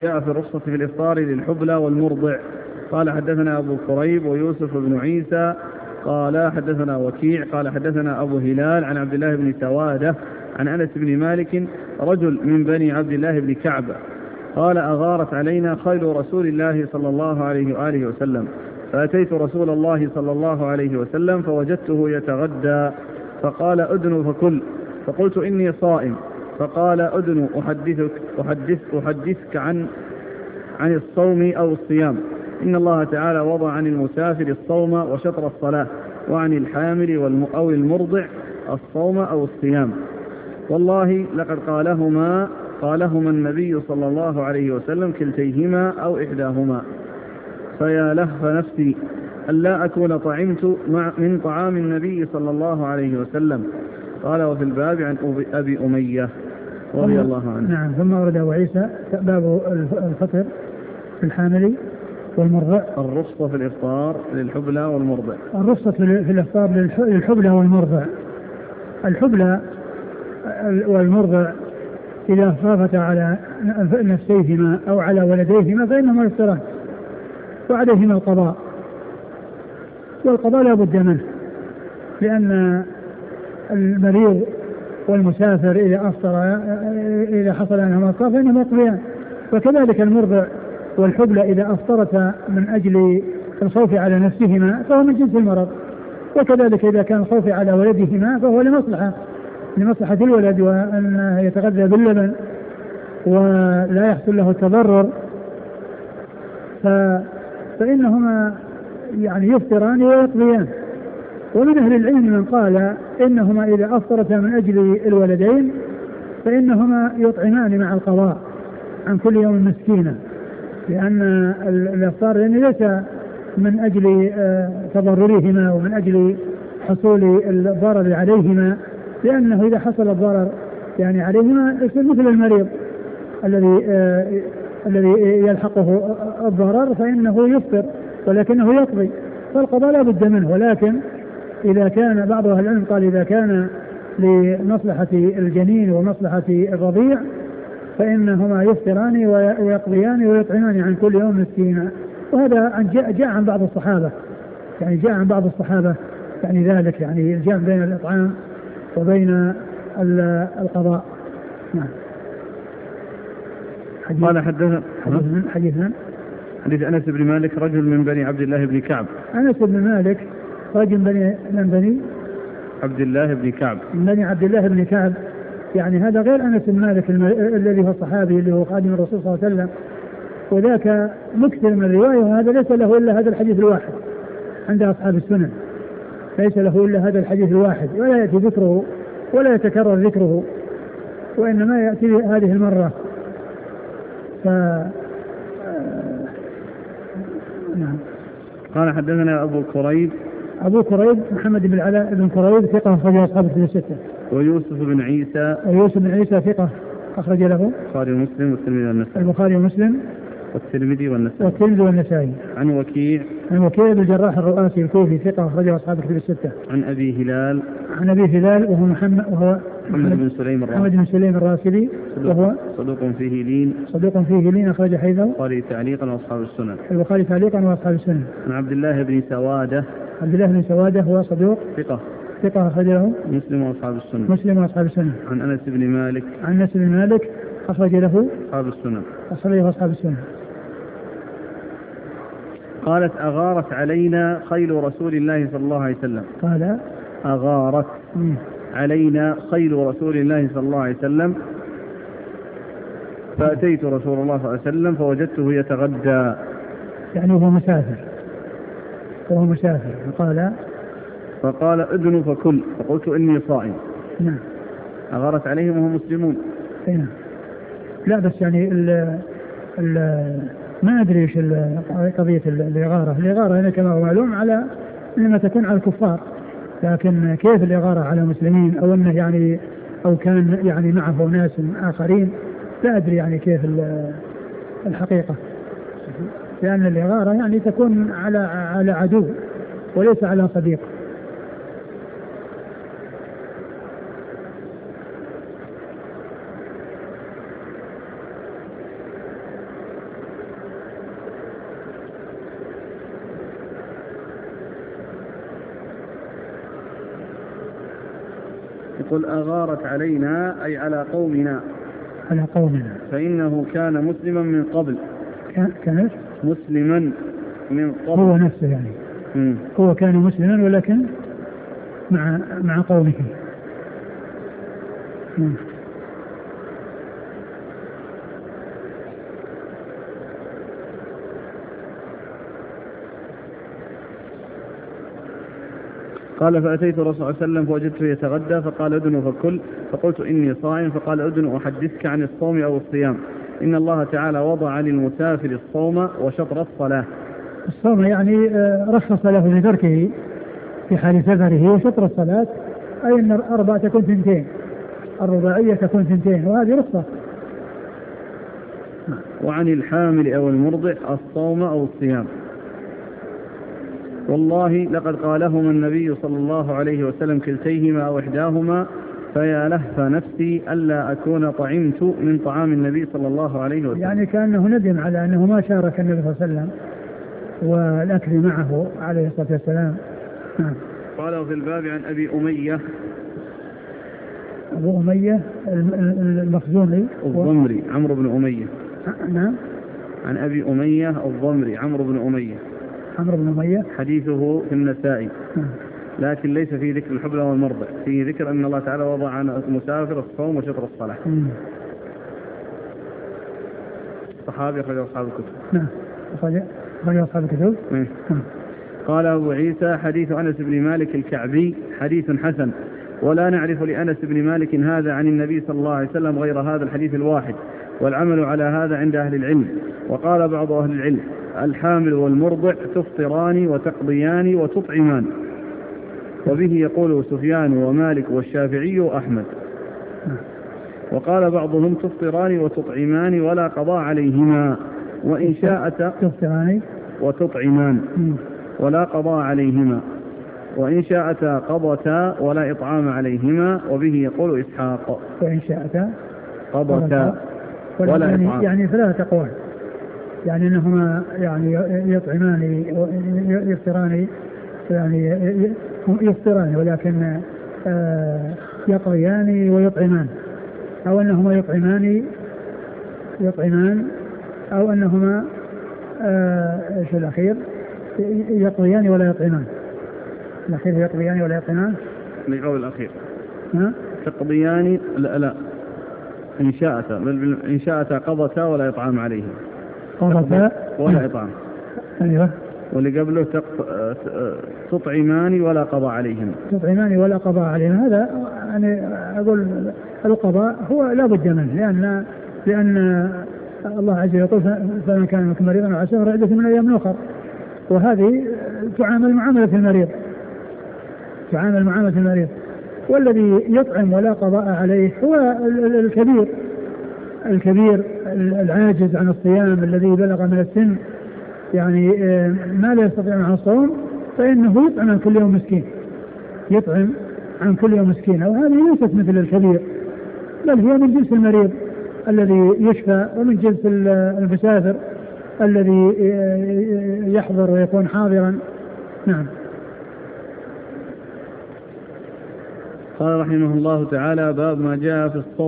جاء في الرخصة في الإفطار للحبلى والمرضع. قال حدثنا أبو كريب ويوسف بن عيسى قال حدثنا وكيع قال حدثنا أبو هلال عن عبد الله بن سوادة عن أنس بن مالك رجل من بني عبد الله بن كعب قال أغارت علينا خيل رسول الله صلى الله عليه وآله وسلم فأتيت رسول الله صلى الله عليه وسلم فوجدته يتغدى فقال أدن فكل فقلت إني صائم فقال أدن أحدثك عن الصوم أو الصيام إن الله تعالى وضع عن المسافر الصوم وشطر الصلاة وعن الحامل أو المرضع الصوم أو الصيام والله لقد قالهما النبي صلى الله عليه وسلم كلتيهما أو إحداهما فيا لهف نفسي ألا أكون طعمت من طعام النبي صلى الله عليه وسلم. قال وفي الباب عن أبي أمية رضي الله عنه. نعم. ثم ورد أبو عيسى باب الفطر في الحامل والمرضع. الرخصة في الإفطار للحبلى والمرضع. الرخصة في الإفطار للحبلى والمرضع. الحبلى والمرضع إذا خافتا على نفسيهما أو على ولديهما فإنهما يفطران وعليهما القضاء، والقضاء لا بد منه، لأن المريض والمسافر إذا أفطر إذا حصل عنهما القضاء فإنهما يقضيان، وكذلك المرضع والحبلى إذا أفطرتا من أجل الخوف على نفسهما فهو من جنس المرض، وكذلك إذا كان الخوف على ولدهما فهو لمصلحة الولد وأن يتغذى باللبن ولا يحصل له التضرر، فإنهما يعني يفطران ويقضيان. ومن أهل العلم من قال إنهما إذا أفطرتا من أجل الولدين فإنهما يطعمان مع القضاء عن كل يوم مسكينة، لأن الإفطار يعني ليس من أجل تضررهما ومن أجل حصول الضرر عليهما، لأنه إذا حصل الضرر يعني عليهما يصير مثل المريض الذي يلحقه الضرر فإنه يفطر ولكنه يقضي، فالقضاء لا بد منه. ولكن إذا كان بعض أهل العلم قال إذا كان لمصلحة الجنين ومصلحة الرضيع فإنهما يفطران ويقضيان ويطعمان عن كل يوم مسكينا، وهذا جاء عن بعض الصحابة، يعني جاء عن بعض الصحابة يعني ذلك، يعني الجمع بين الإطعام وبين القضاء. نعم. قال حديث أنس بن مالك رجل من بني عبد الله بن كعب. أنس بن مالك رجل من بني عبد الله بن كعب، من بني عبد الله بن كعب، يعني هذا غير أنس بن مالك الذي هو الصحابي اللي هو خادم الرسول صلى الله عليه وسلم، وذاك مكثر من الرواية، وهذا ليس له إلا هذا الحديث الواحد عند أصحاب السنن، ليس له إلا هذا الحديث الواحد ولا يأتي ذكره ولا يتكرر ذكره، وإنما يأتي هذه المرة. نعم. قال حدثنا أبو كريب محمد بن العلاء بن كريب ثقة أخرج أصحاب الكتب الستة. ويوسف بن عيسى ثقة أخرج له البخاري ومسلم والترمذي والنسائي. البخاري ومسلم والترمذي والنسائي. عن وكيع بن الجراح الرؤاسي الكوفي ثقة أخرج أصحاب الكتب الستة. عن أبي هلال وهو محمد بن سليم الراسلي وهو صدوق فيه لين أخرج حيثه البخاري تعليقا وأصحاب السنن. عن عبد الله بن سوادة هو صدوق ثقة أخرج له مسلم وأصحاب السنن. عن أنس بن مالك أخرج له أصحاب السنن. قالت أغارت علينا خيل رسول الله صلى الله عليه وسلم. قال أغارت علينا خيل رسول الله صلى الله عليه وسلم فأتيت رسول الله صلى الله عليه وسلم فوجدته يتغدى، يعني هو مسافر فقال أدن فكل فقلت إني صائم. نعم. أغارت عليهم وهم مسلمون. نعم. لا بس يعني ما أدري إيش قضية الإغارة هنا كما هو معلوم على إنما تكون على الكفار، لكن كيف الإغارة على مسلمين أو أنه يعني أو كان يعني معه ناس آخرين لا أدري يعني كيف الحقيقة، لأن الإغارة يعني تكون على عدو وليس على صديق. قل أغارت علينا أي على قومنا. على قومنا. فإنه كان مسلما من قبل. كان مسلما من قبل. هو نفسه يعني. هو كان مسلما ولكن مع قومه. قال فأتيت الرسول صلى الله عليه وسلم فوجدته يتغدى فقال أدن فكل، فقلت إني صائم، فقال أدن أحدثك عن الصوم أو الصيام، إن الله تعالى وضع للمسافر الصوم وشطر الصلاة. الصوم يعني رخص له في تركه في حال سفره، وشطر الصلاة أي أن الأربعة تكون 2، الرباعية تكون 2، وهذه رخصة. وعن الحامل أو المرضع الصوم أو الصيام. والله لقد قالهما النبي صلى الله عليه وسلم كلتيهما أو إحداهما، فيا لهف نفسي ألا أكون طعمت من طعام النبي صلى الله عليه وسلم. يعني كأنه ندم على أنه ما شارك النبي صلى الله عليه وسلم والأكل معه عليه الصلاة والسلام. قال في الباب عن أبي أمية. أبو أمية المخزومي الضمري عمرو بن أمية. نعم. عن أبي أمية الضمري عمرو بن أمية. عمرو بن أمية حديثه في النسائي، لكن ليس فيه ذكر الحبلى والمرضع، فيه ذكر أن الله تعالى وضع عن المسافر الصوم وشطر الصلاة. صحابي أخرجه أصحاب الكتب. نعم أخرجه أصحاب الكتب. قال أبو عيسى حديث أنس بن مالك الكعبي حديث حسن، ولا نعرف لأنس بن مالك هذا عن النبي صلى الله عليه وسلم غير هذا الحديث الواحد، والعمل على هذا عند أهل العلم. وقال بعض أهل العلم الحامل والمرضع تفطران وتقضيان وتطعمان، وبه يقول سفيان ومالك والشافعي وأحمد. وقال بعضهم تفطران وتطعمان ولا قضاء عليهما، وإن شاءت تفطران وتطعمان ولا قضاء عليهما، وإن شاءتا قضتا ولا إطعام عليهما، وبه يقول إسحاق. وإن شاءتا قضتا ولا إطعام. يعني ثلاثة أقوال، يعني أنهما يعني يطعمان يفطران، يعني يفطران ولكن يقضيان ويطعمان، أو أنهما يطعمان أو أنهما في الأخير يقضيان ولا يطعمان. الأخير يقضيان ولا يطعمان. القول الأخير تقضيان لا إن شاءتا قضتا ولا إطعام عليهم. قضتا ولا إطعام. أيوه. واللي قبله تطعمان ولا قضاء عليهم. تطعمان ولا قضاء عليهم، هذا يعني أقول القضاء هو لا بد منه، لأن الله عز وجل يقول فمن كان منكم مريضا أو على سفر فعدة من أيام أخرى، وهذه تعامل معاملة المريض. والذي يطعم ولا قضاء عليه هو الكبير العاجز عن الصيام، الذي بلغ من السن يعني ما لا يستطيع عن الصوم، فإنه يطعم عن كل يوم مسكين. وهذه ليست مثل الكبير، بل هي من جنس المريض الذي يشفى، ومن جنس المسافر الذي يحضر ويكون حاضرا. نعم. قال رحمه الله تعالى: باب ما جاء في الصوم